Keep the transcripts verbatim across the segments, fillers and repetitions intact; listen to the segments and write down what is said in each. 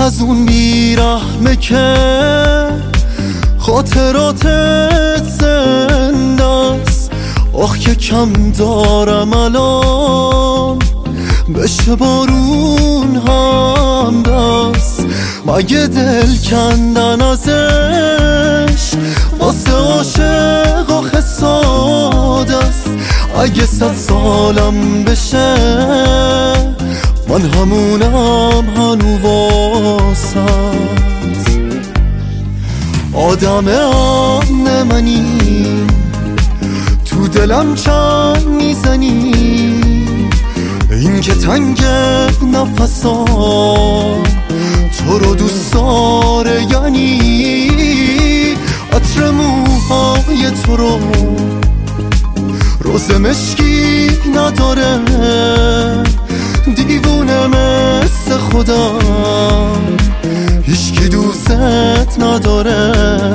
از اون بیرحمه که خاطراتت زنده است. آخ که کم دارم الان بشه بارون هم دست. مگه دل کندن ازش واسه عاشق آخه ساده است. اگه صد سالم بشه من همونم هنو واسط. آدم آن منی تو دلم چند میزنی، این که تنگ نفسام تو رو دوست داره. یعنی عطر موهای تو رو روز مشکی نداره. دیوونه مثل خودم هیچکی دوست نداره.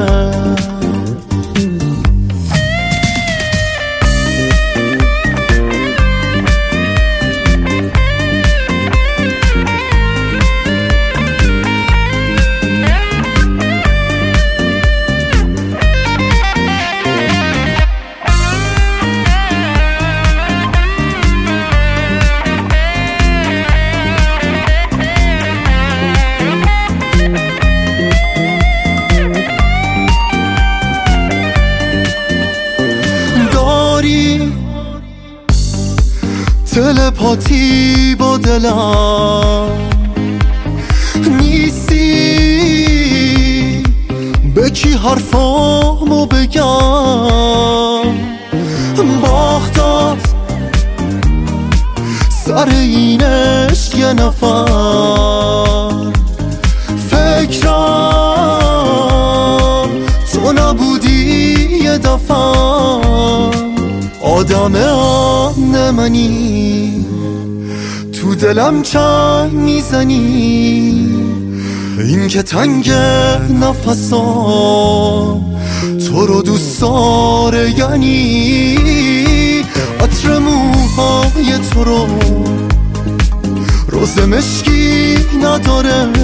تلپاتی با دلم نیستی، به کی حرفامو بگم؟ باختت سر این عشق یه نفر. فکرم تو نبودی یه دفعه. آدم آن منی تو دلم چند میزنی، این که تنگ نفسام تو رو دوست داره. یعنی عطر موهای تو رو روز مشکی نداره.